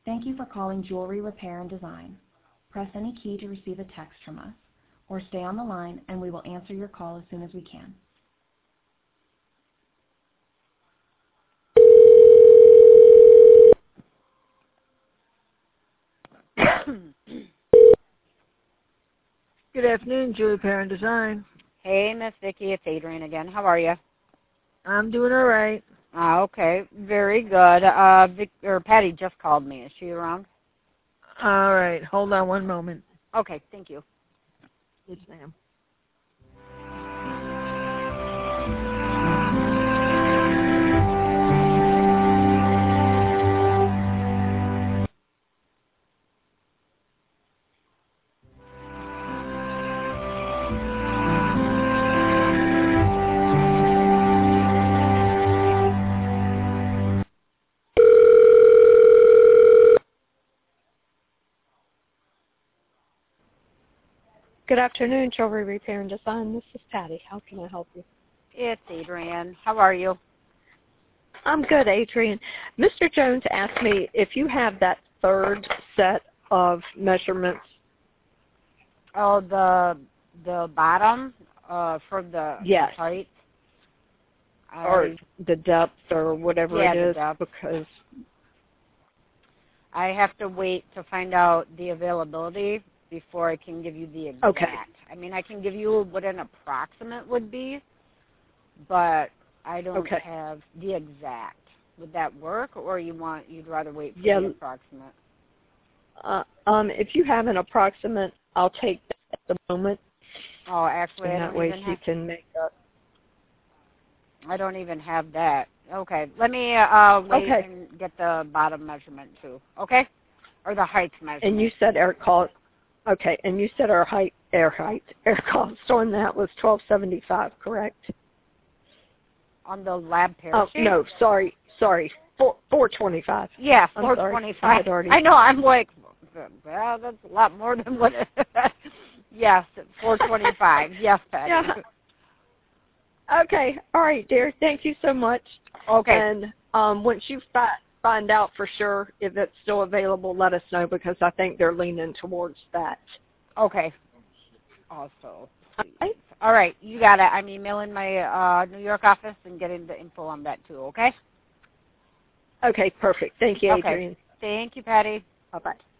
Thank you for calling Jewelry Repair and Design. Press any key to receive a text from us, or stay on the line and we will answer your call as soon as we can. Good afternoon, Jewelry Repair and Design. Hey, Miss Vicki, it's Adrian again. How are you? I'm doing all right. Okay, very good. Patty just called me. Is she around? All right, hold on one moment. Okay, thank you. Yes, ma'am. Good afternoon, Jewelry Repair and Design. This is Patty. How can I help you? It's Adrian. How are you? I'm good, Adrian. Mr. Jones asked me if you have that third set of measurements. Oh, the bottom for the Yes. height? Or the depth or whatever it is. The depth. Because I have to wait to find out the availability before I can give you the exact. Okay. I mean, I can give you what an approximate would be, but I don't have the exact. Would that work, or you'd rather wait for the approximate? If you have an approximate, I'll take that at the moment. Oh, actually, and that way she can make up. I don't even have that. Okay, let me wait and get the bottom measurement too. Okay, or the height measurement. And you said air cost. Okay, and you said air cost on that was $1,275, correct? On the lab parachute? Oh no, sorry, $425. Yeah, $425. I know. I'm like, well, that's a lot more than what. Yes, $425. Yes, Patty. Yeah. Okay, all right, dear. Thank you so much. Okay. And once you find out for sure if it's still available, let us know because I think they're leaning towards that. Okay. Also. Okay. All right, you got it. I'm emailing my New York office and getting the info on that too, okay? Okay, perfect. Thank you, Adrian. Okay. Thank you, Patty. Bye-bye.